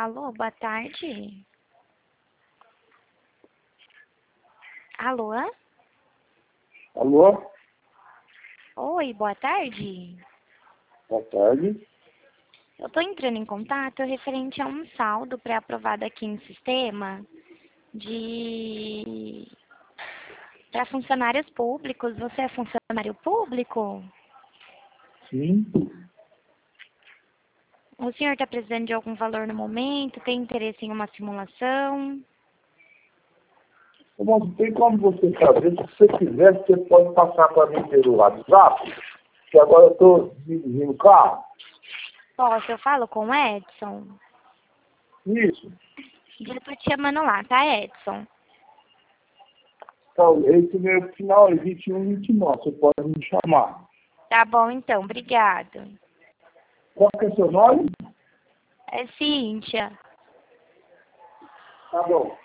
Alô, boa tarde. Alô? Alô? Oi, boa tarde. Boa tarde. Eu estou entrando em contato referente a um saldo pré-aprovado aqui no sistema para funcionários públicos. Você é funcionário público? Sim. O senhor está precisando de algum valor no momento? Tem interesse em uma simulação? Bom, tem como você saber, se você quiser, você pode passar para mim pelo WhatsApp, que agora eu estou dirigindo o carro. Posso, eu falo com o Edson? Isso. Já estou te chamando lá, tá, Edson? Então, esse meu final é 21, 29, você pode me chamar. Tá bom, então, obrigado. Qual que é seu nome? É Cíntia. Tá bom.